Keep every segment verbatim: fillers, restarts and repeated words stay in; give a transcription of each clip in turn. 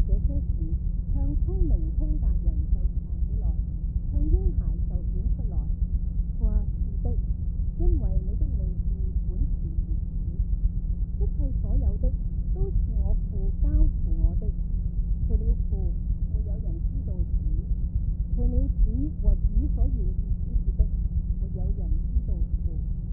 這些事，向聰明通達人就藏起來，向嬰孩就顯出來。話是的，因為你的美意本是如此。一切所有的都是我父交付我的，除了父，沒有人知道子；除了子和子所願意指示的，沒有人知道父。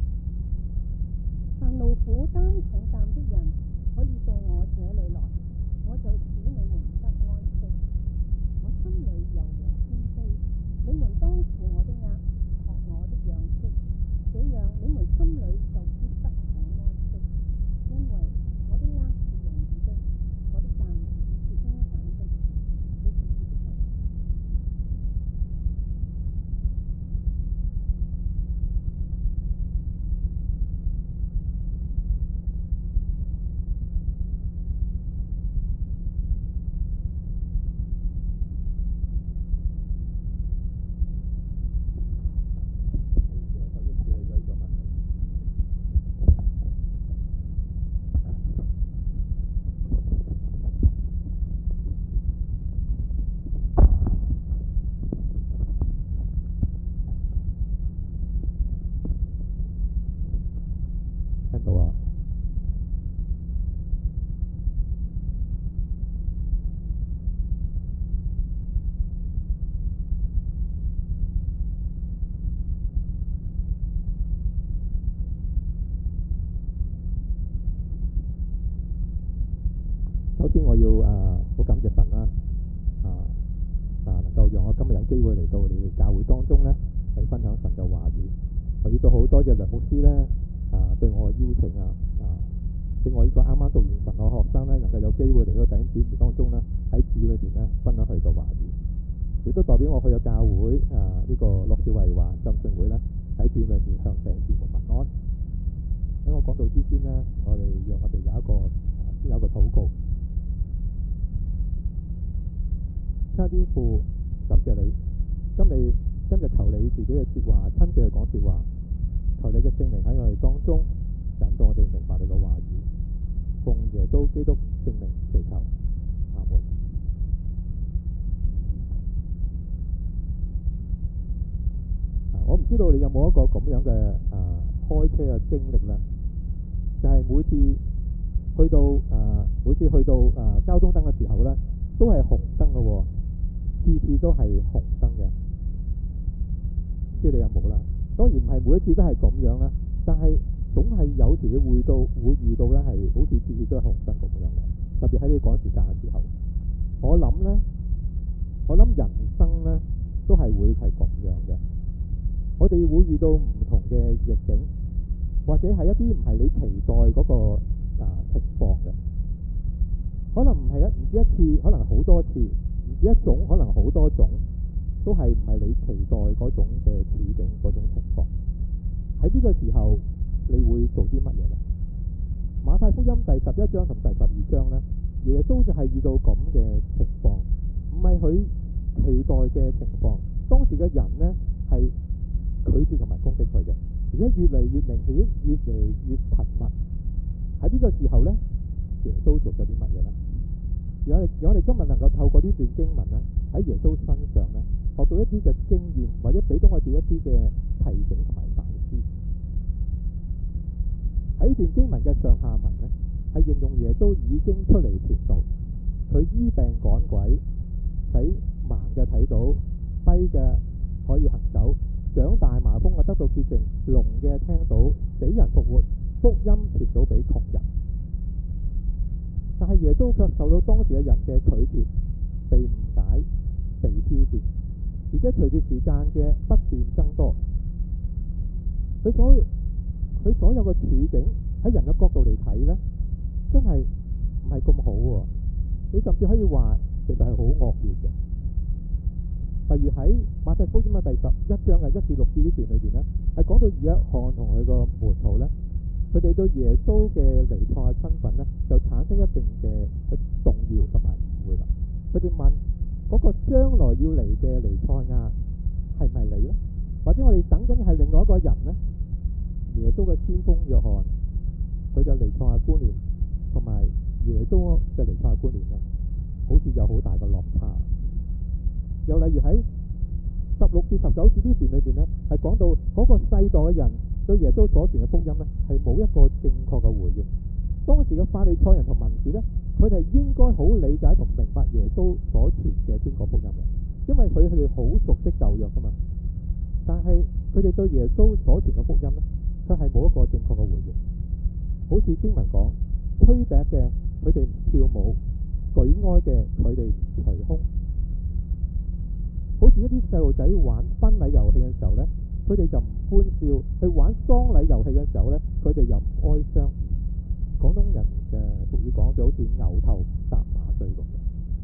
凡勞苦擔重擔的人，可以到我這裏來，我就使你們得安息。我心裏柔和謙卑，你們當負我的軛，學我的樣式，這樣你們心裏就必得享安息。因為我的軛是容易的，我的擔子是輕省的。這是主的話。 聽到啊？首先我要誒好感謝神啦，啊啊能夠讓我今日有機會嚟到你哋教會當中咧，嚟分享神嘅話語。我亦都好多謝梁牧師咧，啊對我嘅邀請啊，啊俾我呢個啱啱讀完神學學生咧，能夠有機會嚟到弟兄姊妹當中咧，喺主裏邊咧分享佢嘅話語，亦都代表我去嘅教會啊呢個樂士維華浸信會咧，喺主裏面向弟兄姊妹問安。喺我講道之前咧，我哋讓我哋有一個先有一個禱告。親天父，感謝你，今日今日求你自己嘅説話，親自去講説話，求你嘅聖靈喺我哋當中，引導我哋明白你嘅話語，奉耶穌基督聖名祈求，阿門。我唔知道你有冇一個咁樣嘅啊開車嘅經歷咧，就係、是、每次去到啊每次去到啊交通燈嘅時候咧，都係紅燈嘅喎。次次都係紅燈嘅，唔知你有冇啦？當然唔係每一次都係咁樣啦，但係總係有時你會到會遇到咧，係好似次次都係紅燈咁樣嘅。特別喺你趕時間嘅時候，我諗咧，我諗人生咧都係會係咁樣嘅。我哋會遇到唔同嘅逆境，或者係一啲唔係你期待嗰個啊情況嘅，可能唔係一唔止一次，可能好多次。唔止一種，可能好多種，都係唔係你期待嗰種嘅處境、嗰種情況。喺呢個時候，你會做啲乜嘢呢？馬太福音第十一章同第十二章呢，耶穌就係遇到咁嘅情況，唔係佢期待嘅情況。當時嘅人呢，係拒絕同埋攻擊佢嘅，而且越嚟越明顯，越嚟越頻密。喺呢個時候呢，耶穌做咗啲乜嘢呢？如果我哋如果我哋今日能夠透過呢段經文咧，喺耶穌身上咧，學到一啲嘅經驗，或者俾到我哋一啲嘅提醒同埋反思。喺呢段經文嘅上下文咧，係形容耶穌已經出嚟傳道，佢醫病趕鬼，使盲嘅睇到，跛嘅可以行走，長大麻風嘅得到潔淨，聾嘅聽到，死人復活，福音傳到俾窮人。但係耶穌卻受到當時嘅人嘅拒絕、被誤解、被挑戰，而且隨住時間嘅不斷增多，佢所佢所有嘅處境喺人嘅角度嚟睇呢，真係唔係咁好喎。你甚至可以話其實係好惡劣嘅。例如喺馬太福音嘅第十一章嘅一至六節呢段裏邊呢，係講到約翰同佢個門徒呢，佢哋對耶穌嘅彌賽亞身份呢，就產生一定嘅動搖同埋誤會啦。佢哋問嗰個將來要嚟嘅彌賽亞係咪你呢？或者我哋等緊係另外一個人呢？耶穌嘅先鋒約翰，佢嘅彌賽亞觀念同埋耶穌嘅彌賽亞觀念呢，好好似有好大嘅落差。又例如喺十六至十九節呢段裏邊呢，係講到嗰個世代嘅人對耶穌所傳嘅福音呢，係冇一個正確嘅回應。當時嘅法利賽人同文士呢，佢哋應該好理解同明白耶穌所傳嘅天國福音嘅，因為佢佢哋好熟悉舊約噶嘛。但係佢哋對耶穌所傳嘅福音呢，佢係冇一個正確嘅回應。好似經文講，吹笛嘅佢哋唔跳舞，舉哀嘅佢哋唔捶胸。好似一啲細路仔玩婚禮遊戲嘅時候呢，佢哋就唔歡笑；去玩喪禮遊戲嘅時候呢，佢哋又唔哀傷。廣東人嘅俗語講就好似牛頭搭馬嘴咁樣。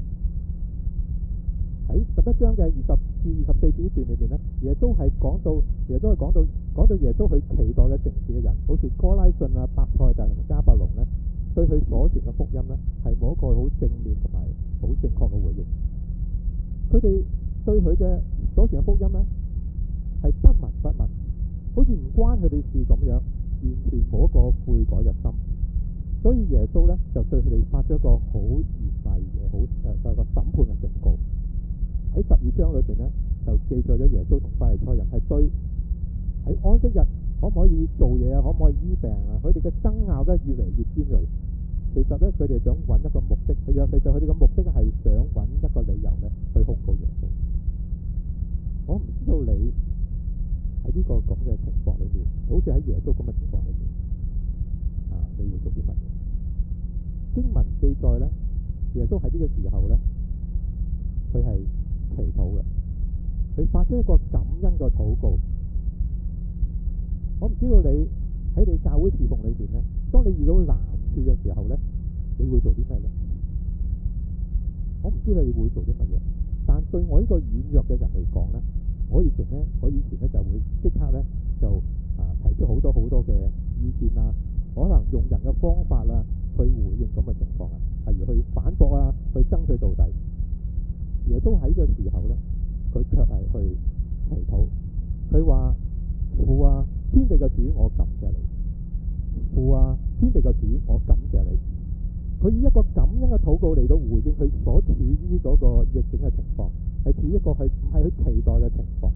喺十一章嘅二十至二十四節呢段裏面呢，耶穌係講到耶穌係講到講到耶穌佢期待嘅城市嘅人，好似哥拉汛啊、伯賽大同迦百農呢，對佢所傳嘅福音呢，係冇一個好正面同埋好正確嘅回應。佢哋對佢嘅所傳嘅福音呢，係不聞不問，好似唔關佢哋事咁樣，完全冇一個悔改嘅心。所以耶穌呢，就對佢哋發咗一個好嚴厲嘅好誒個審判嘅警告。喺十二章裏邊呢，就記載咗耶穌同法利賽人係對喺安息日可唔可以做嘢啊，可唔可以醫病啊，佢哋嘅爭拗咧越嚟越尖銳。其實咧，佢哋想揾一個目的，其實其實佢哋嘅目的係想揾一個理由咧去控告耶穌。我唔知道你喺呢個咁嘅情況裏面，好似喺耶穌咁嘅情況裏面啊，你會做啲乜嘢？經文記載咧，耶穌喺呢個時候咧，佢係祈禱嘅，佢發出一個感恩嘅禱告。我唔知道你喺你教會侍奉裏邊咧，當你遇到難處嘅時候咧，你會做啲咩咧？我唔知你會做啲乜嘢，但對我呢個軟弱嘅人嚟講咧，我以前咧，我以前咧就會即刻咧就啊提出好多好多嘅意見啊，可能用人嘅方法啊去回應咁嘅情況啊，例如去反駁啊，去爭取到底。耶穌喺個時候咧，佢卻係去祈禱，佢話：父啊，天地嘅主，我感謝你。父啊，天地嘅主，我感謝你。佢以一個感恩嘅禱告嚟到回應佢所處於嗰個逆境嘅情況，係處於一個係唔係佢期待嘅情況。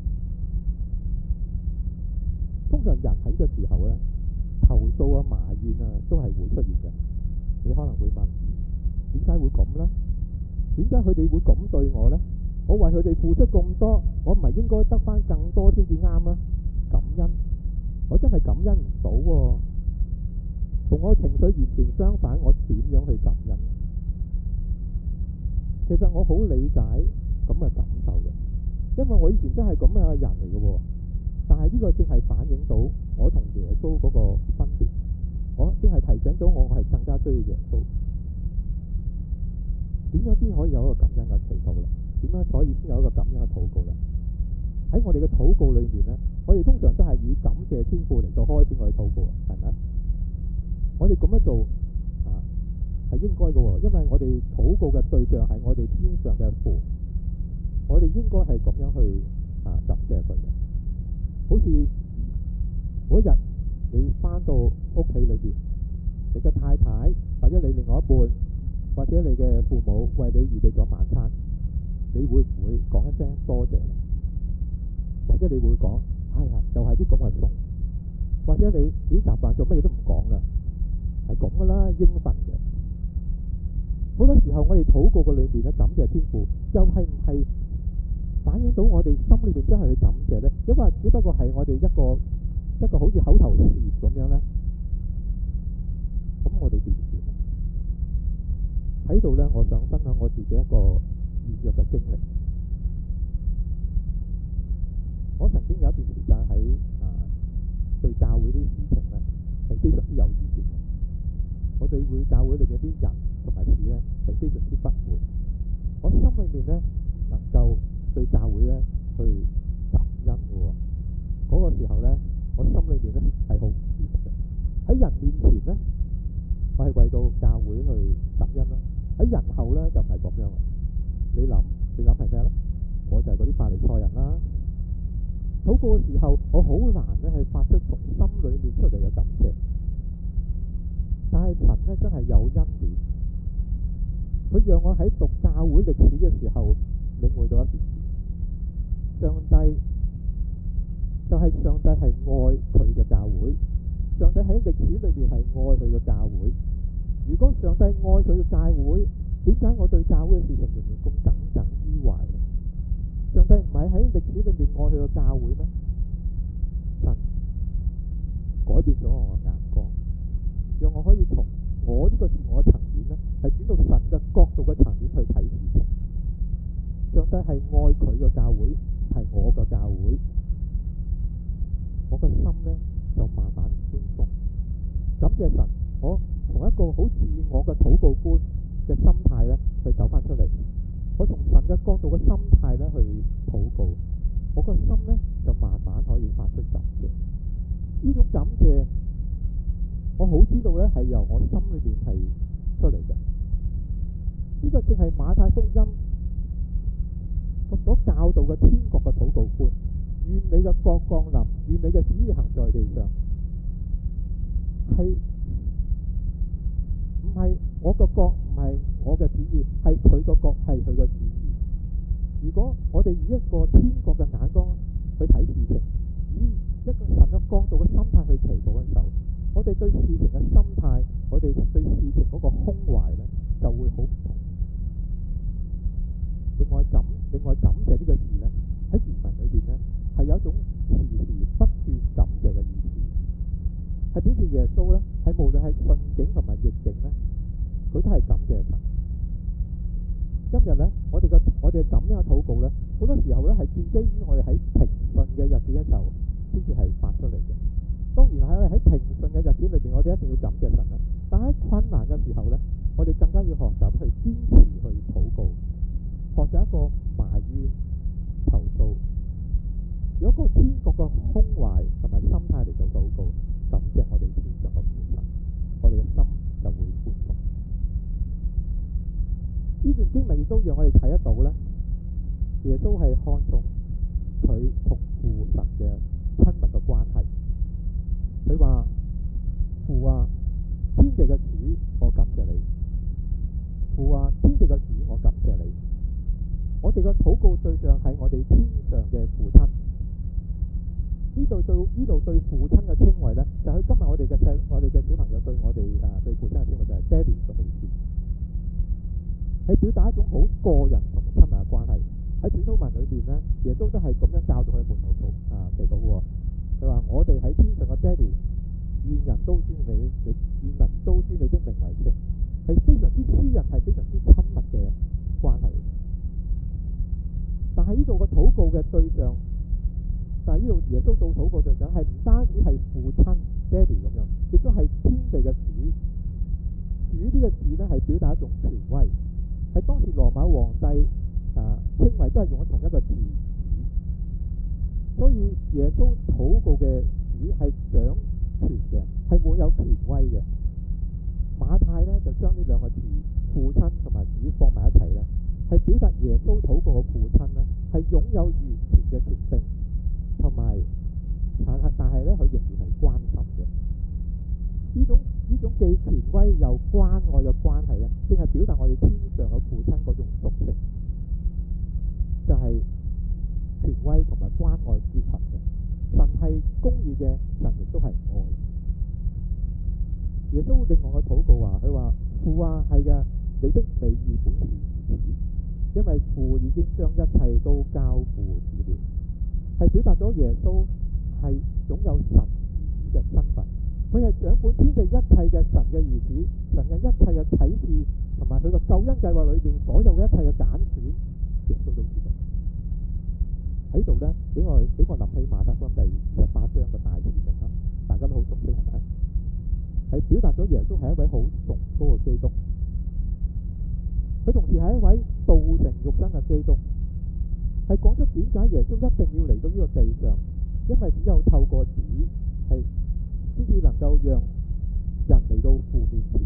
通常人喺呢個時候咧，投訴啊、埋怨啊，都係會出現嘅。你可能會問：點解會咁呢？點解佢哋會咁對我呢？我為佢哋付出咁多，我唔係應該得翻更多先至啱啊？感恩，我真係感恩唔到喎。同我情緒完全相反，我點樣去感恩？其實我好理解咁嘅感受嘅，因為我以前真係咁樣嘅人嚟嘅喎。但係呢個正係反映到我同耶穌嗰個分別，我正係提醒到我係更加需要耶穌。點樣先可以有一個感恩嘅祈禱呢？點樣可以先有一個感恩嘅禱告呢？喺我哋嘅禱告裏面呢，我哋通常都係以感謝天父嚟到開始我哋禱告，係咪？我哋咁樣做啊，係應該嘅喎，因為我哋禱告嘅對象係我哋天上嘅父，我哋應該係咁樣去啊感謝佢嘅。好似每一日你返到屋企裏邊，你嘅太太或者你另外一半，或者你嘅父母為你預備咗晚餐，你會唔會講一聲多謝咧？或者你會講：哎呀，又係啲咁嘅餸。或者你已經習慣咗乜嘢都唔講啦，係咁噶啦，應份嘅。好多時候我哋禱告嘅裏面咧，感謝天父，又係唔係反映到我哋心裏面真係去感謝咧？因為只不過係我哋一個一個好似口頭禪咁樣咧，咁我哋點算？喺度咧，我想分享我自己一個軟弱嘅經歷。我曾經有一段時間喺啊對教會啲事情咧係非常之有意見嘅。我對會教會裏面啲人同埋事咧係非常之不滿。我心裏面咧能夠對教會咧去感恩嘅喎。嗰個時候咧，我心裏面咧係好唔舒服嘅。喺人面前咧，我係為到教會去感恩啦。喺人後咧就唔係咁樣啦。你諗，你諗係咩咧？我就係嗰啲法利賽人啦。禱告嘅時候，我好難咧係發出從心裏面出嚟嘅感謝。但係神咧真係有恩典， 佢讓我喺讀教會歷史嘅時候領會到一件事，上帝就係上帝係愛佢嘅教會，上帝喺歷史裏面係愛佢嘅教會。如果上帝愛佢嘅教會，點解我對教會嘅事情仍然咁耿耿於懷呢？上帝唔係喺歷史裏面愛佢嘅教會咩？神改變咗我嘅眼光，讓我可以從我呢個自我層面呢，係轉到神嘅角度嘅層面去睇事情。上帝係愛佢嘅教會，係我嘅教會，我嘅心呢就慢慢寬鬆。感謝神，我從一個好自我嘅禱告觀嘅心態呢去走翻出嚟，我從神嘅角度嘅心態呢去禱告，我個心呢就慢慢可以發出感謝。呢種感謝，我好知道呢係由我心裏邊係出嚟嘅。呢個正係馬太福音所教導嘅天國嘅禱告觀。願你嘅國降臨，願你嘅旨意行在地上。係唔係我個國，唔係我嘅旨意，係佢個國，係佢嘅旨意。如果我哋以一個天國嘅眼光去睇事情，以一個神嘅角度嘅心態去祈禱嘅時候，我哋對事情嘅心態，我哋對事情嗰個胸懷呢，就會好唔同。另外感，另外感謝呢個字呢，喺原文裏邊呢，係有一種時時不斷感謝嘅意思，係表示耶穌呢，係無論係順境同埋逆境呢，佢都係感謝神。今日呢，我哋嘅我哋嘅感恩嘅禱告呢，好多時候呢係建基於我哋喺平順嘅日子嘅時候先至係發出嚟嘅。當然係我哋喺平順嘅日子裏邊，我哋一定要感謝神啦。但喺困難嘅時候呢，我哋更加要學習去堅持去禱告，學習一個埋怨投訴，有一個天國嘅胸懷同埋心態嚟到禱告，感謝我哋天上嘅父神，我哋嘅心就會寬鬆。呢段經文亦都讓我哋睇得到呢，耶穌係看重佢同父神嘅親密嘅關係。佢話：父啊，天地嘅主，我感謝你。父啊，天地嘅主，我感謝你。我哋嘅禱告對象係我哋天上嘅父親。呢度對呢度對父親嘅稱謂呢，就係、是、今日我哋嘅細我哋嘅小朋友對我哋誒、呃、對父親嘅稱謂就係爹哋咁嘅意思，係表達一種好個人同親密嘅關係。喺主禱文裏邊呢，耶穌都係咁樣教導佢門徒禱啊祈禱喎。佢話：我哋喺天上嘅爹哋，願人都尊你，你願人都尊你的名為聖，係非常之私人，係非常之親密嘅關係。但係呢度個禱告嘅對象，但係呢度耶穌做禱告對象係唔單止係父親爹哋咁樣，亦都係天地嘅主。主呢個字呢，係表達一種權威，係當時羅馬皇帝啊稱謂都係用咗同一個字主。所以耶穌禱告嘅主係掌權嘅，係滿有權威嘅。馬太呢，就將呢兩個字父親同埋主放埋一齊呢，係表達耶穌禱告嘅父親呢，係擁有完全嘅權柄，同埋但係但係呢，佢仍然係關心嘅。呢種呢種既權威又關愛嘅關係呢，正係表達我哋天上嘅父親嗰種屬性，就係、是、權威同埋關愛結合嘅。神係公義嘅，神亦都係愛。耶穌另外嘅禱告話：佢話父啊，係嘅，你的美意本是如此，因為父已經將一切都交付子了，係表達咗耶穌係擁有神兒子嘅身份。佢係掌管天地一切嘅神嘅兒子，神嘅一切嘅啟示同埋佢嘅救恩計劃裏邊所有嘅一切嘅揀選，耶穌都知道。喺度呢，俾我俾我諗起馬太福音第十八章嘅大使命啦，大家都好熟悉係咪？係表達咗耶穌係一位好崇高嘅基督，佢同時係一位道成肉身嘅基督，係講出點解耶穌一定要嚟到呢個地上，因為只有透過子係先至能夠讓人嚟到父面前，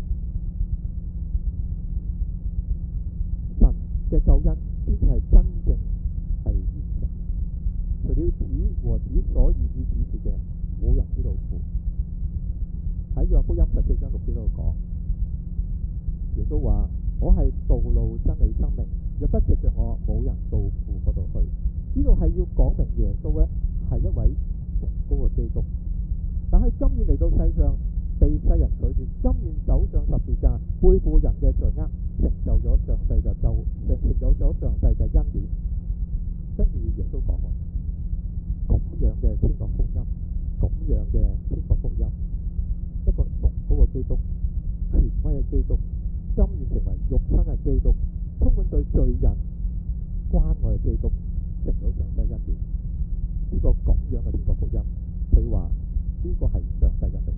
神嘅救恩先至係真正係完成。除了子和子所願意指示嘅，冇人知道父。喺約翰福音十四章六節度講，耶穌話： 我係道路真理生命，若不藉着我，冇人到父嗰度去。呢度係要講明耶穌咧係一位崇高嘅基督，但係甘願嚟到世上，被世人拒絕，甘願走上十字架，背負人嘅罪惡，成就咗上帝嘅救，成就咗上帝嘅恩典。跟住耶穌講喎，咁樣嘅天國福音，咁樣嘅天國福音，一個崇高嘅基督，權威嘅基督，甘願成為肉身嘅基督，充滿對罪人關愛嘅基督，成咗上帝恩典。呢個咁樣嘅天國福音，佢話呢個係上帝嘅名。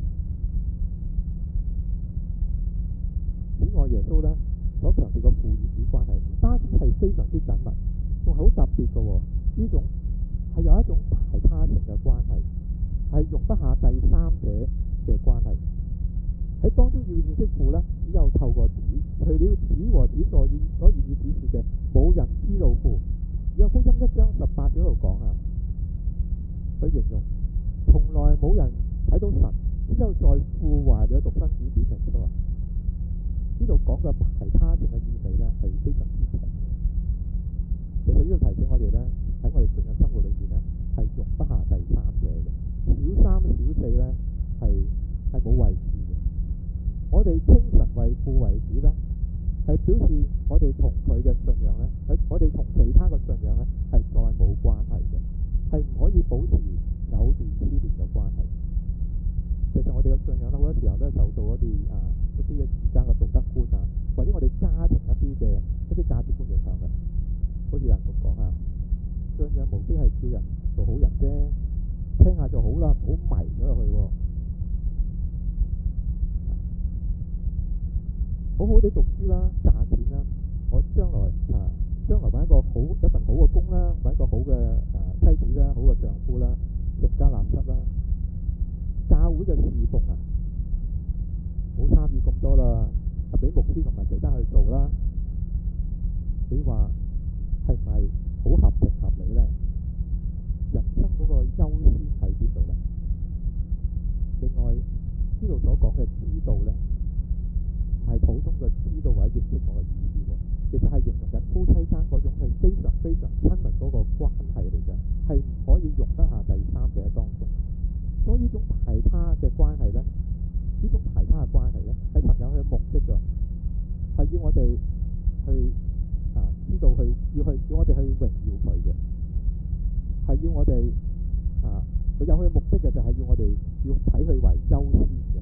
此外，耶穌咧所強調嘅父與子關係，唔單止係非常之緊密，仲係好特別嘅喎。呢種係有一種排他性嘅關係，係容不下第三者嘅關係。喺當中要認識父咧，只有透過子，除了子和子所願所願意指示嘅，冇人知道父。約福音一章十八節嗰度講啊，佢形容從來冇人睇到神，只有在父懷裏嘅獨生子表明咗啊。呢度講嘅排他性嘅意味咧係非常之重。其實呢度提醒我哋咧，喺我哋信仰生活裏邊咧係容不下第三者嘅，小三小四咧係係冇位置嘅。我哋稱神為父為子咧，係表示我哋同佢嘅信仰咧，喺我哋同其他嘅信仰咧係再冇關係嘅，係唔可以保持藕斷絲連嘅關係。其實我哋嘅信仰咧好多時候都受到一啲啊一啲嘅而家嘅道德觀啊，或者我哋家庭一啲嘅一啲價值觀影響嘅。好似有人咁講啊，信仰無非係叫人做好人啫，聽下就好啦，唔好迷咗落去喎。好好地讀書啦，賺錢啦，我將來啊將來揾一個好一份好嘅工啦，揾一個好嘅啊妻子啦，好嘅丈夫啦，成家立室啦。教會嘅侍奉啊，唔好參與咁多啦，俾牧師同埋其他去做啦。你話係唔係好合情合理呢？人生嗰個優先喺邊度呢？另外呢度所講嘅知道呢，唔係普通嘅知道或者認識嗰個意思喎，其實係形容緊夫妻間嗰種係非常非常親密嗰個關係嚟嘅，係唔可以容得下第三者當中。所以呢種排他嘅關係呢，呢種排他嘅關係呢，係神有佢嘅目的㗎，係要我哋去啊知道去要去要我哋去榮耀佢嘅，係要我哋啊佢有佢嘅目的嘅，就係要我哋要睇佢為優先嘅。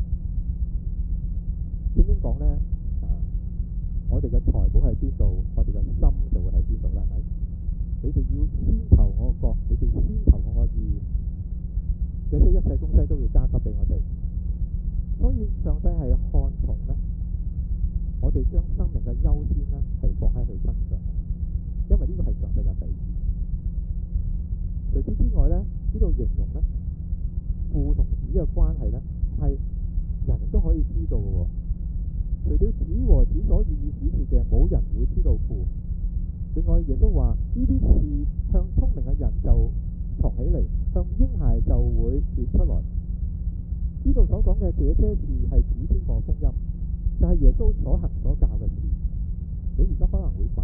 聖經講呢，啊，我哋嘅財寶喺邊度，我哋嘅心就會喺邊度啦，係咪？你哋要先求我個國，你哋先求我個義，這些一切東西都要加給俾我哋。所以上帝係看重呢，我哋將生命嘅優先呢係放喺佢身上，因為呢個係上帝嘅美意。除此之外呢，呢度形容呢父同子嘅關係呢，唔係人都可以知道嘅喎。除了子和子所願意指示嘅，冇人會知道父。另外，耶穌話：呢啲事向聰明嘅人就藏起嚟，向嬰孩就會顯出來。呢度所講嘅這些事係指天國福音，就係、是、耶穌所行所教嘅事。你而家可能會問：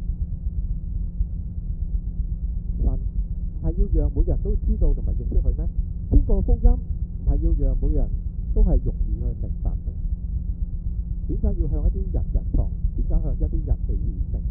神唔係要讓每個人都知道同埋認識佢咩？天國福音唔係要讓每個人都係容易去明白咩？點解要向一啲人隱藏？點解向一啲人去顯明？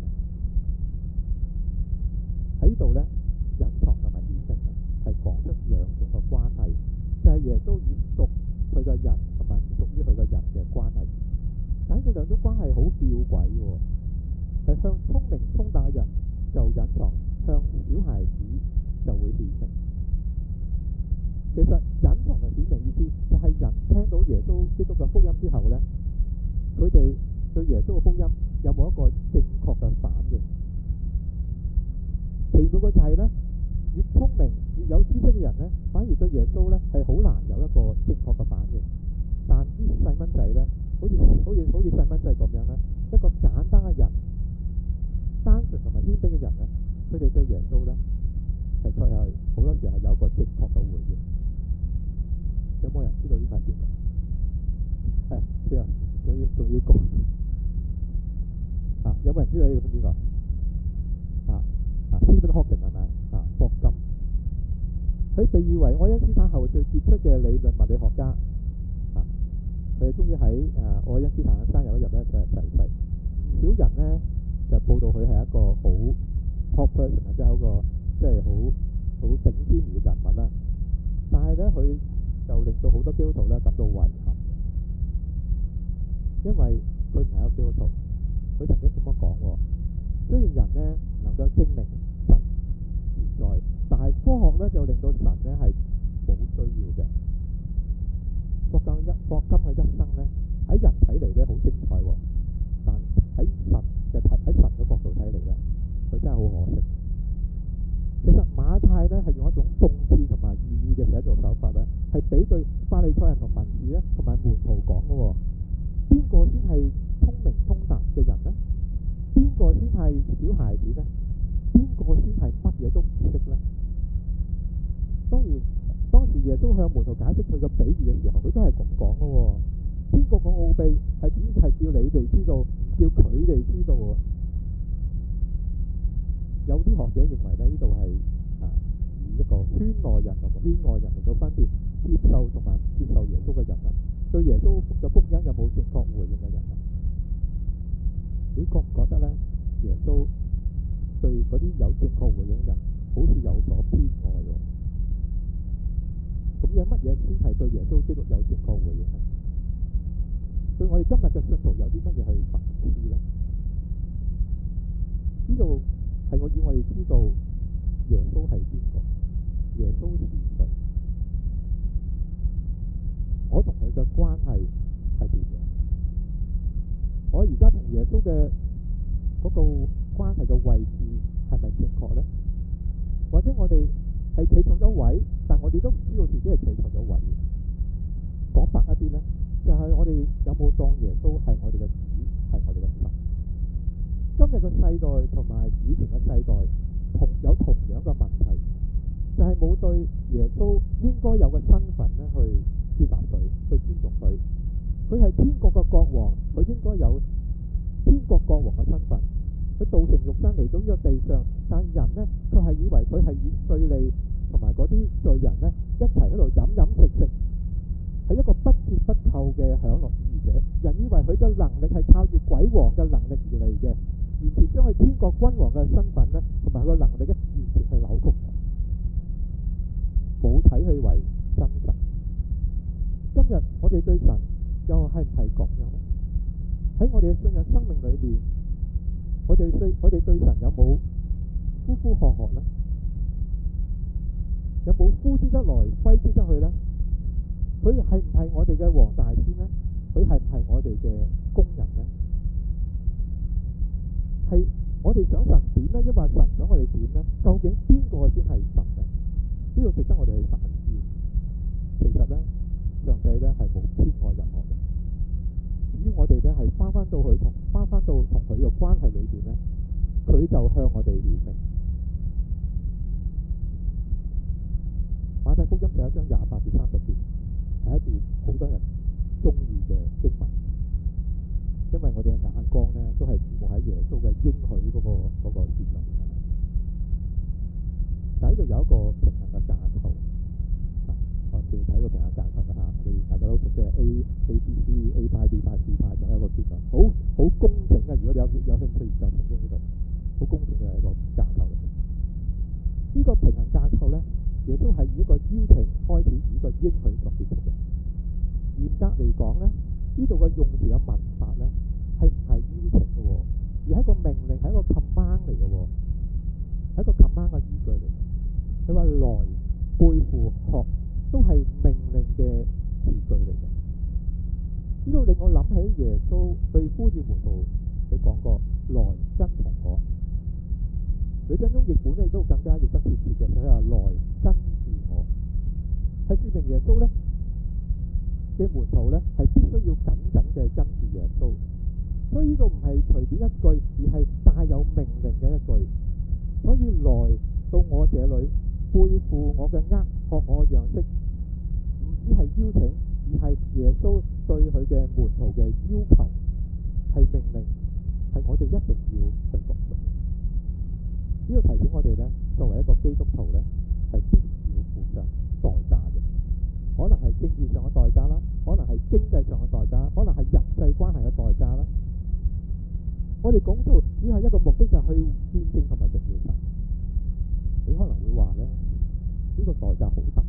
喺呢度呢，隱藏同埋顯明呢，係講出兩種嘅關係，就係、是、耶穌與屬佢嘅人同埋唔屬於佢嘅人嘅關係。但係呢兩種關係好吊詭喎，係向聰明通達嘅人就隱藏，向小孩子就會顯明。其實隱藏同顯明意思就係人聽到耶穌基督嘅福音之後呢，佢哋對耶穌嘅福音有冇一個正確嘅反應？奇妙嘅就係呢，越聰明越有知識嘅人呢，反而對耶穌呢係好難有一個正確嘅反應。但啲細蚊仔呢，好似好似好似細蚊仔咁樣呢，一個簡單嘅人，單純同埋謙卑嘅人呢，佢哋對耶穌呢係確係好多時候有一個正確嘅回應。有冇人知道呢個係邊個？係啊，知啊，仲要仲要講。 佢被譽為愛因斯坦後最傑出嘅理論物理學家。啊，佢終於喺誒愛因斯坦生日嗰日咧就係逝世。唔少人咧就報道佢係一個好 top person 啊，即係一個即係好好頂尖嘅人物啦。但係咧佢就令到好多基督徒咧感到遺憾，因為佢唔係一個基督徒。佢曾經咁樣講喎：雖然人咧唔能夠證明神存在，但係科學咧就令到神咧係冇需要嘅。霍金一霍金嘅一生咧喺人睇嚟咧好精彩喎，但喺神嘅睇喺神嘅角度睇嚟咧，佢真係好可惜。其實馬太咧係用一種諷刺同埋寓意嘅寫作手法咧，係比對法利賽人同文士咧同埋門徒講嘅喎。邊個先係聰明通達嘅人呢？邊個先係小孩子呢？邊個先係乜嘢都唔識呢？當然，當時耶穌向門徒解釋佢個比喻嘅時候，佢都係咁講嘅喎。天國嘅奧秘係只係叫你哋知道，唔叫佢哋知道喎。有啲學者認為咧，呢度係啊以一個圈內人同埋圈外人嚟到分別接受同埋唔接受耶穌嘅人啦，對耶穌嘅福音有冇正確回應嘅人啦？你覺唔覺得咧？耶穌對嗰啲有正確回應嘅人，好似有所偏愛喎。咁有乜嘢先係對耶穌基督有正確回應咧？對我哋今日嘅信徒有啲乜嘢去反思咧？呢度係我要我哋知道耶穌係邊個，耶穌是誰，我同佢嘅關係係點樣？我而家同耶穌嘅嗰個關係嘅位置係咪正確呢？或者我哋係企錯咗位，但我哋都唔知道自己係企錯咗位。講白一啲呢，就係、是、我哋有冇當耶穌係我哋嘅主，係我哋嘅神？今日嘅世代同埋以前嘅世代同有同樣嘅問題，就係、是、冇對耶穌應該有嘅身份咧去接納佢，去尊重佢。佢係天國嘅國王，佢應該有天國國王嘅身份。佢道成肉身嚟到呢個地上，但人呢，佢係以為佢係以稅吏同埋嗰啲罪人呢一齊喺度飲飲食食，係一個不折不扣嘅享樂主義者。人以為佢嘅能力係靠住鬼王嘅能力而嚟嘅，完全將佢天國君王嘅身份呢同埋佢嘅能力呢完全去扭曲，冇睇佢為真神。今日我哋對神又係唔係咁樣呢？喺我哋嘅信仰生命裏面，我哋對我哋對神有冇呼呼喝喝呢？有冇呼之則來，揮之則去呢？佢係唔係我哋嘅黃大仙呢？佢係唔係我哋嘅工人呢？係我哋想神點呢？抑或神想我哋點呢？究竟邊個先係神呢？呢度值得我哋去反思。其實呢，上帝呢係冇偏愛任何人。只要我哋咧係翻翻到佢同翻翻到同佢嘅關係裏邊咧，佢就向我哋顯明。馬太福音第一章廿八至三十節係一段好多人中意嘅經文，因為我哋嘅眼光咧都係注目喺耶穌嘅應許嗰個嗰個事上。但係呢度有一個平衡嘅架構。我哋睇個平衡架構啦嚇，我哋大家都熟悉係 A A B C A 派 B 派 C 派，就係一個結論，好好工整啊！如果你有有興趣研究聖經呢度，好工整嘅一個架構。呢、這個平衡架構咧，亦都係以一個邀請開始，以一個應許作結束嘅。嚴格嚟講咧，呢度嘅用詞嘅文法咧，係唔係邀請嘅喎，而係一個命令，係一個 command 嚟嘅喎，係一個 command 嘅語句嚟。佢話來背負學。都係命令嘅詞句嚟嘅。呢度令我諗起耶穌對呼召門徒，佢講過來跟從我。呂振中譯本咧都更加譯得貼切嘅，佢話來跟住我，係説明耶穌咧嘅門徒咧係必須要緊緊嘅跟住耶穌。所以呢度唔係隨便一句，而係帶有命令嘅一句。所以來到我這裏，背負我嘅軛，學我嘅樣式，唔只係邀請，而係耶穌對佢嘅門徒嘅要求，係命令，係我哋一定要去服從。呢個提醒我哋咧，作為一個基督徒咧，係必要負責。 政治上嘅代價啦，可能係經濟上嘅代價，可能係人際關係嘅代價啦。我哋講到只係一個目的，就係去見證同埋榮耀神。你可能會話咧，呢個代價好大。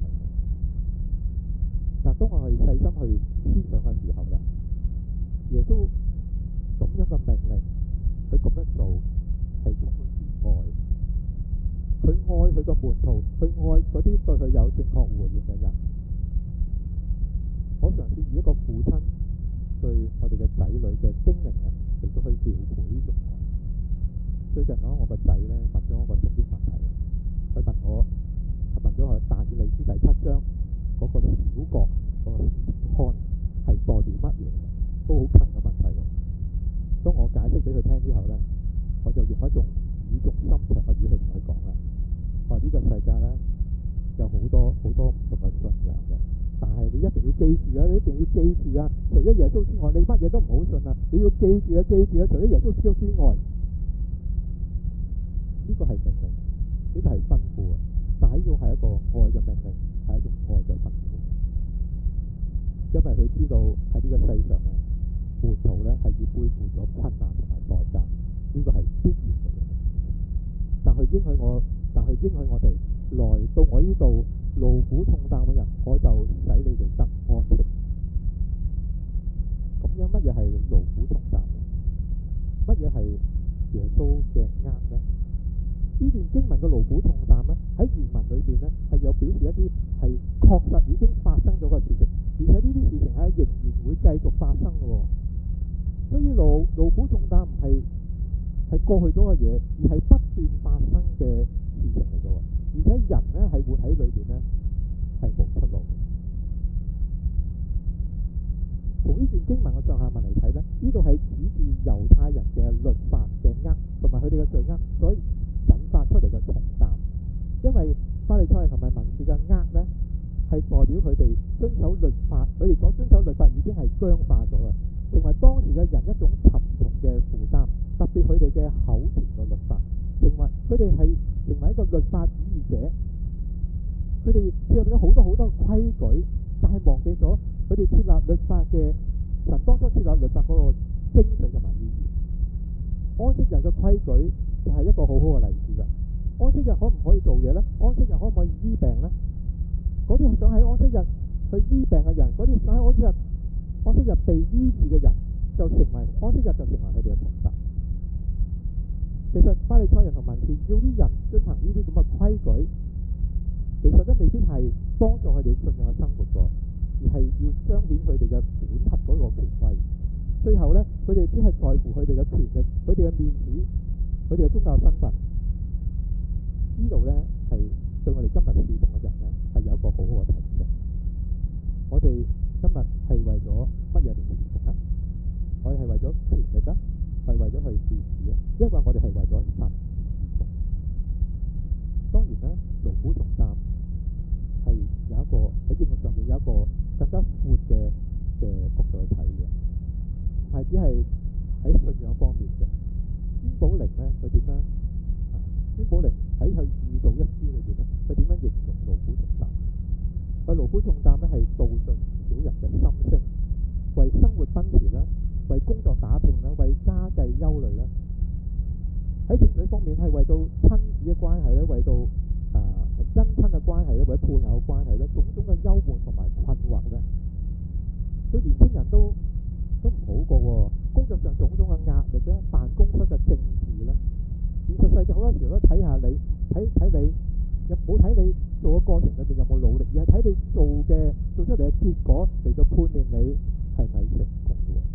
但係當我哋細心去思想嘅時候咧，耶穌咁樣嘅命令，佢咁樣做係充滿住愛。佢愛佢個門徒，佢愛嗰啲對佢有正確回應嘅人。我嘗試以一個父親對我哋嘅仔女嘅精靈咧嚟到去描繪呢種愛。最近咧，我個仔咧問咗我個聖經問題，佢問我，佢問咗我但以理書第七章嗰個小角嗰個看係代表乜嘢？都好近嘅問題喎。當我解釋俾佢聽之後咧，我就用一種語重心長嘅語氣同佢講啦。話呢個世界咧有好多好多唔同嘅信仰嘅，但係你一定要記住啊！你一定要記住啊！除咗耶穌之外，你乜嘢都唔好信啊！你要記住啊！記住啊！除咗耶穌之外，呢個係命令，呢個係吩咐啊！但係要係一個愛嘅命令，係一種愛嘅吩咐。因為佢知道喺呢個世上咧，門徒咧係要背負咗困難同埋代價，呢個係必然嘅。但佢應許我，但佢應許我哋來到我呢度勞苦重擔嘅人，我就使你哋得安息。咁樣乜嘢係勞苦重擔呢？乜嘢係耶穌嘅軛呢？呢段經文嘅勞苦重擔呢，喺原文裏邊呢，係有表示一啲係確實已經發生咗嘅事情，而且呢啲事情係仍然會繼續發生嘅。所以勞勞苦重擔唔係係過去咗嘅嘢，而係不斷發生嘅事情嚟嘅。而且人呢係活喺裏邊呢，係冇出路。從呢段經文嘅上下文嚟睇呢，呢度係指住猶太人嘅律法嘅軛，同埋佢哋嘅罪軛所引發出嚟嘅重擔。因為法利賽人同埋文士嘅軛呢，係代表佢哋遵守律法，佢哋所遵守律法已經係僵化咗啦，成為當時嘅人一種沉重嘅負擔。特別佢哋嘅口傳嘅律法，成為佢哋係成為一個律法主義者。佢哋設立咗好多好多規矩，但係忘記咗佢哋設立律法嘅神當初設立律法嗰個精髓同埋意義。安息日嘅規矩就係一個好好嘅例子啦。安息日可唔可以做嘢呢？安息日可唔可以醫病呢？嗰啲想喺安息日去醫病嘅人，嗰啲想喺安息日安息日被醫治嘅人，就成為安息日就成為佢哋嘅重擔。其實法利賽人同文士要啲人遵行呢啲咁嘅規矩，其實都未必係幫助佢哋信仰嘅生活㗎，而係要彰顯佢哋嘅管轄嗰個權威。最後呢，佢哋只係在乎佢哋嘅權力、佢哋嘅面子、佢哋嘅宗教身份。呢度呢，係對我哋今日侍奉嘅人呢，係有一個好好嘅提醒。我哋今日係為咗乜嘢嚟侍奉呢？我哋係為咗權力啊？係為咗去面子啊？因為我哋係為咗神而侍奉。當然啦，勞苦重擔係有一個喺英文上面有一個更加闊嘅嘅角度去睇嘅，唔係只係喺信仰方面嘅。孫寶玲咧，佢點樣？啊，孫寶玲喺佢二道一書裏邊咧，佢點樣形容勞苦重擔？佢勞苦重擔咧係道盡小人嘅心聲，為生活奔馳啦，為工作打拼啦，為家計憂慮啦。喺情緒方面係為到親子嘅關係咧，為到啊姻親嘅關係咧，或者配偶嘅關係咧，種種嘅憂悶同埋困惑咧，對年輕人都都唔好過喎。工作上種種嘅壓力啦，辦公室嘅政治咧，現實世界好多時候都睇下你睇睇你有冇睇你做嘅過程裏邊有冇努力，而係睇你做嘅做出嚟嘅結果嚟到判斷你係咪成功嘅喎。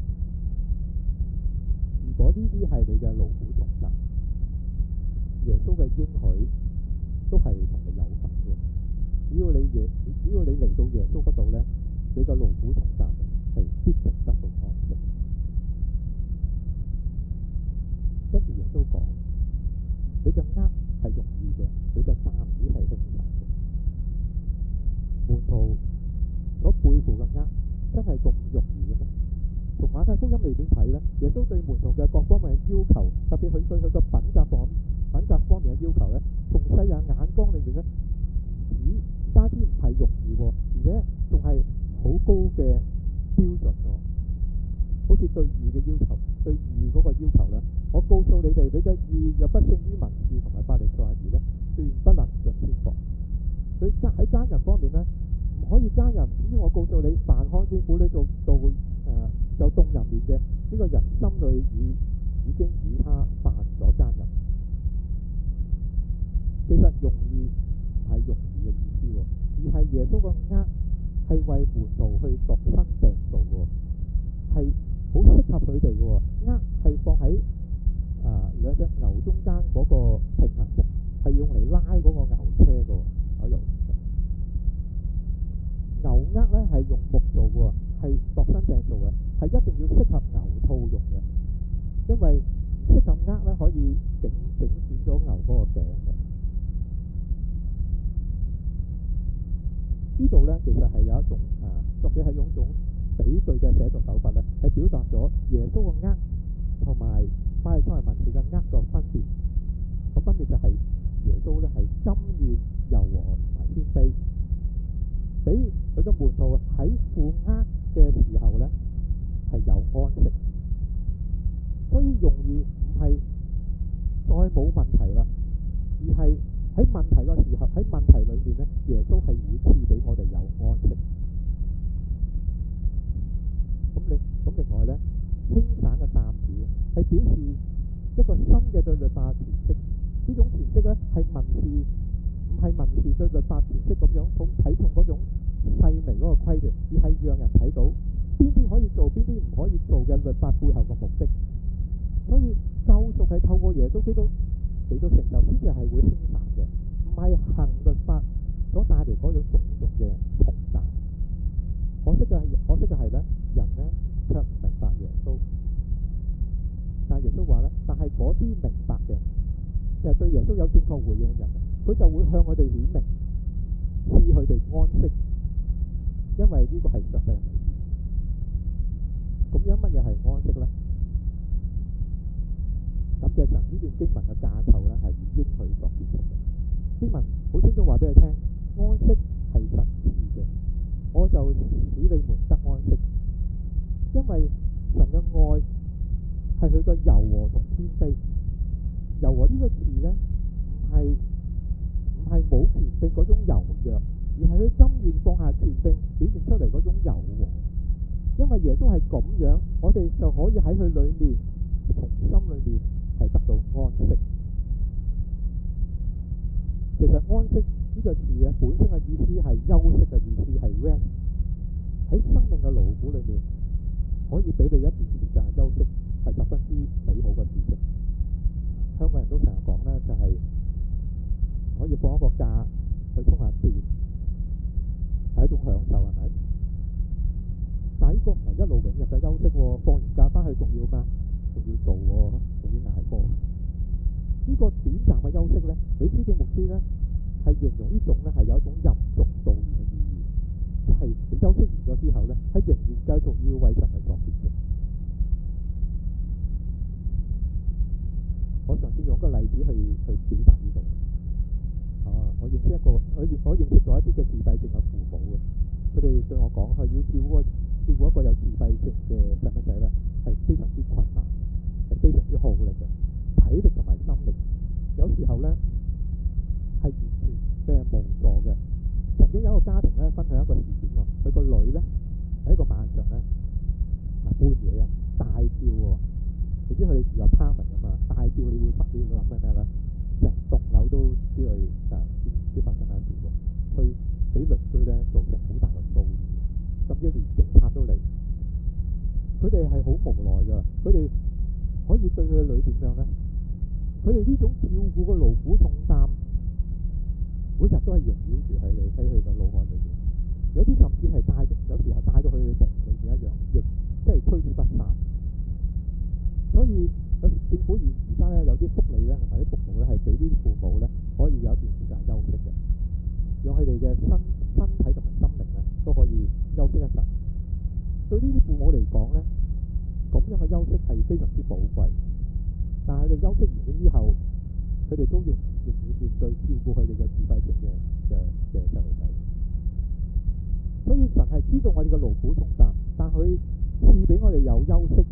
如果呢啲係你嘅勞苦重擔，耶穌嘅應許都係同你有份嘅。只要你耶，只要你嚟到耶穌嗰度咧，你嘅勞苦重擔係必定得到安息。跟住耶穌講，你嘅軛係容易嘅，你嘅擔子係輕省嘅。門徒所背負嘅軛真係咁容易嘅咩？從馬太福音裏邊睇咧，耶穌對門徒嘅各方面嘅要求，特別佢對佢嘅品格方品格方面嘅要求咧，同容易唔係容易嘅意思喎，而係耶穌個軛係為門徒去度身訂造喎，係好適合佢哋嘅喎。軛係放喺啊兩隻牛中間嗰個平衡木，係用嚟拉嗰個牛車嘅喎。我又牛軛咧係用木做嘅喎，係度身訂造嘅，係一定要適合牛套用嘅，因為唔適合軛咧可以整整損咗牛嗰個頸嘅。呢度咧其實係有一種啊，作者係用一種比對嘅寫作手法咧，係表達咗耶穌個軛同埋法利賽人文士嘅軛個分別。咁分別就係耶穌咧係甘願柔和同埋謙卑，俾佢嘅門徒喺負軛嘅時候咧係有安息，所以容易唔係再冇問題啦，而係喺問題個時候，喺問題裏面咧，耶穌係會賜俾我哋有安息。咁另咁另外咧，輕省嘅擔子咧，係表示一個新嘅對律法詮釋。呢種詮釋咧係民事，唔係民事對律法詮釋咁樣好睇重嗰種細微嗰個規條，而係讓人睇到邊啲可以做，邊啲唔可以做嘅律法背後嘅目的。所以救贖係透過耶穌基督嚟到成就，先至係會輕省嘅，唔係行律法所帶嚟嗰種種種嘅重擔。可惜嘅係，可惜嘅係咧，人咧卻唔明白耶穌。但係耶穌話咧，但係嗰啲明白嘅，就係對耶穌有正確回應嘅人，佢就會向佢哋顯明，賜佢哋安息，因為呢個係上帝嘅美意。咁樣乜嘢係安息咧？感謝神，呢段經文嘅架構咧係以應許作結束嘅。經文好清楚話俾佢聽，安息係神賜嘅，我就使你們得安息。因為神嘅愛係佢嘅柔和同謙卑。柔和呢個字咧，唔係唔係冇權柄嗰種柔弱，而係佢甘願放下權柄表現出嚟嗰種柔和。因為耶穌係咁樣，我哋就可以喺佢裏面，從心裏面係得到安息。其實安息呢個字咧，本身嘅意思係休息嘅意思，係 rest。喺生命嘅勞苦裏面，可以俾你一段時間休息，係十分之美好嘅事情。香港人都成日講咧，就係、是、可以放一個假去充下電，係一種享受，係咪？但係呢個唔係一勞永逸嘅休息喎，放完假翻去仲要咩？仲要做喎，仲要捱過。呢、這個短暫嘅休息咧，李思敬牧師咧係形容呢種咧係有一種入俗道遠嘅意義，就係、是、你休息完咗之後咧，係仍然繼續要為神去作見證。我上次用個例子去去表達呢度。啊，我認識一個，我認我認識咗一啲嘅自閉症嘅父母嘅，佢哋對我講，佢要照顧照顧一個有自閉症嘅細蚊仔咧，係非常之困難，係非常之耗力嘅，體力同埋心力，有時候咧係完全嘅無助嘅。曾經有一個家庭咧分享一個事件喎，佢個女咧喺一個晚上咧啊半夜啊大叫喎。你知佢哋住入apartment噶嘛，大叫你會發，你會諗咩咩咧？成棟樓都知佢誒知知發生咩事喎？佢俾鄰居咧造成好大嘅騷擾，甚至連警察都嚟。佢哋係好無奈㗎，佢哋可以對佢嘅女點樣咧？佢哋呢種照顧嘅勞苦重擔，每日都係縈繞住喺你喺佢嘅腦海裏邊。有啲甚至係帶，有時候帶到佢哋夢裏邊一樣，亦即係催之不散。所以有時政府而而家咧有啲福利咧同埋啲服務咧係俾啲父母咧可以有一段時間休息嘅，讓佢哋嘅身身體同埋心靈咧都可以休息一陣。對呢啲父母嚟講咧，咁樣嘅休息係非常之寶貴。但係佢哋休息完咗之後，佢哋都要仍要面對照顧佢哋嘅自閉症嘅嘅嘅細路仔。所以神係知道我哋嘅勞苦重擔，但佢賜俾我哋有休息。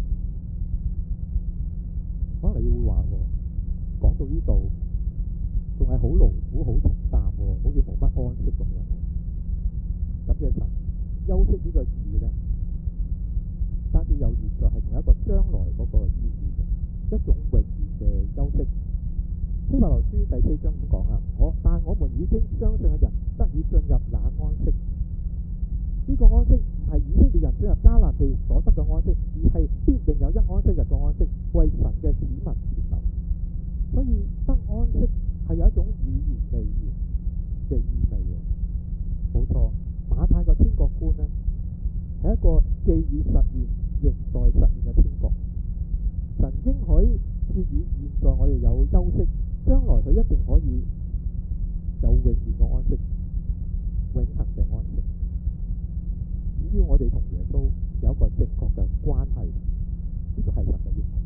可能你會話喎，講到呢度仲係好勞苦、好重擔喎，好似冇乜安息咁樣。感謝神，休息呢個字咧，單止有現在，係同一個將來嗰個意義嘅一種永遠嘅休息。希伯來書第四章咁講啊，我但我經相信嘅人得以進入那安息。呢、這個安息唔係以色列人進入迦南地所得嘅安息，而係必定有一安息日嘅安息，為神嘅子民存留。所以得安息係有一種已然未然嘅意味嘅。冇錯，馬太個天國觀呢，係一個既已實現仍在實現嘅天國。神應許賜予現在我哋有休息，將來佢一定可以有永遠嘅安息，永恆嘅安息。只要我哋同耶穌有一個正確嘅關係，呢個係神嘅應許。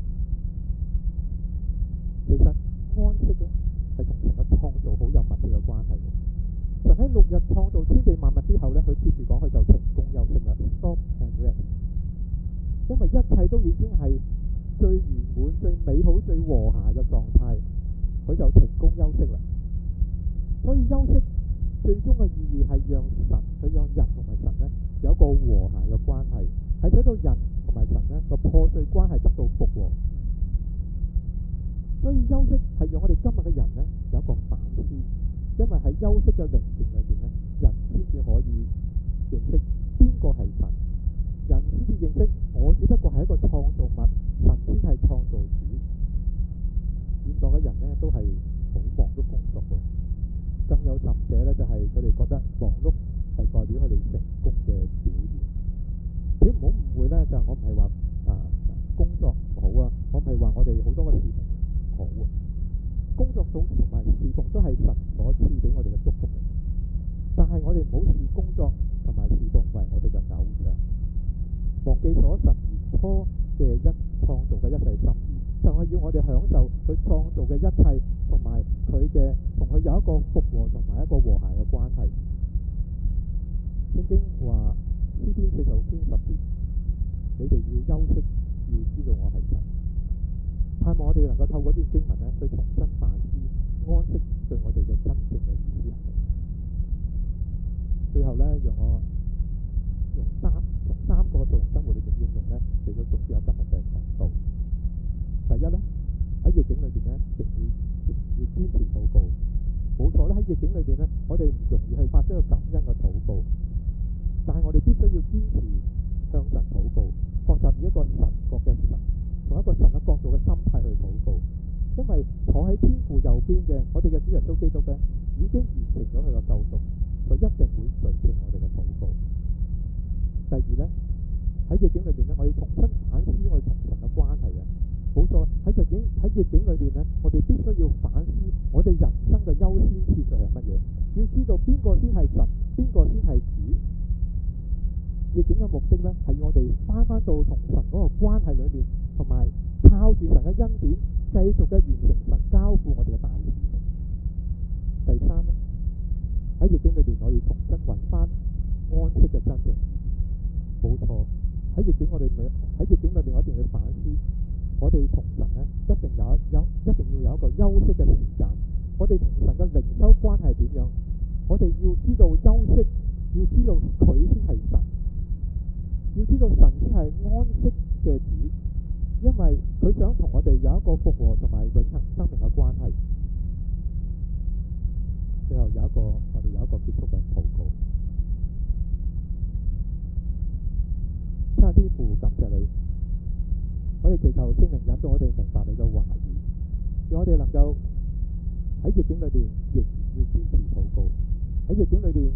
其實安息咧係同神嘅創造好有密切嘅關係。神喺六日創造天地萬物之後咧，佢接住講佢就停工休息啦 ，stop and rest。因為一切都已經係最圓滿、最美好、最和諧嘅狀態，佢就停工休息啦。所以休息最終嘅意義係讓神，佢讓人同埋神咧有一個和諧嘅關係，係使到人同埋神咧個破碎關係得到復和。所以休息係讓我哋今日嘅人咧有一個反思，因為喺休息嘅寧靜裏邊咧，人先至可以認識邊個係神，人先至認識我只不過係一個創造物，神先係創造主。現代嘅人咧都係好忙碌工作喎，更有甚者咧就係佢哋覺得忙碌係代表佢哋成功嘅表現。你唔好誤會咧，就係我唔係話啊工作唔好啊，我唔係話我哋好多嘅事情好啊。工作總同埋侍奉都係神所賜俾我哋嘅祝福嚟，但係我哋唔好視工作同埋侍奉為我哋嘅偶像，忘記咗神原初嘅一創造嘅一切心意，就係要我哋享受佢創造嘅一切，同埋佢嘅同佢有一個復和同埋一個和諧嘅關係。聖經話詩篇四十六篇十節，你哋要休息，要知道我係神。盼望我哋能夠透過呢段經文咧，去重新反思安息對我哋嘅真正嘅意思係乜。最後咧，讓我用三從三個屬靈生活裏邊應用咧，嚟到總結我今日嘅講道。第一咧，喺逆境裏邊咧，亦要亦要堅持禱告。冇錯咧，喺逆境裏邊咧，我哋唔容易去發出一個感恩嘅禱告，但係我哋必須要堅持向神禱告，學習以一個神國嘅神。從一個神嘅角度嘅心態去禱告，因為坐喺天父右邊嘅我哋嘅主耶穌基督咧，已經完成咗佢嘅救贖，佢一定會垂聽我哋嘅禱告。第二咧，喺逆境裏邊咧，我哋重新反思我哋同神嘅關係啊！冇錯，喺逆境喺逆境裏邊咧，我哋必須要反思我哋人生嘅優先次序係乜嘢，要知道邊個先係神，邊個先係主。逆境嘅目的咧，係要我哋翻翻到同神嗰個關係裏面，同埋靠住神嘅恩典，繼續嘅完成神交付我哋嘅大事。第三咧，喺逆境裏邊，我哋重新揾翻安息嘅真正意義。冇錯，喺逆境我哋咪喺逆境裏邊，我一定要反思，我哋同神咧一定有有一定要有一個休息嘅時間。我哋同神嘅靈修關係係點樣？我哋要知道休息，要知道佢先係神。要知道神先係安息嘅主，因為佢想同我哋有一個復和同埋永恆生命嘅關係。最後有一個我哋有一個結束嘅禱告。親愛天父，感謝你，我哋祈求聖靈引導我哋明白你嘅話語，讓我哋能夠喺逆境裏邊仍然要堅持禱告，喺逆境裏邊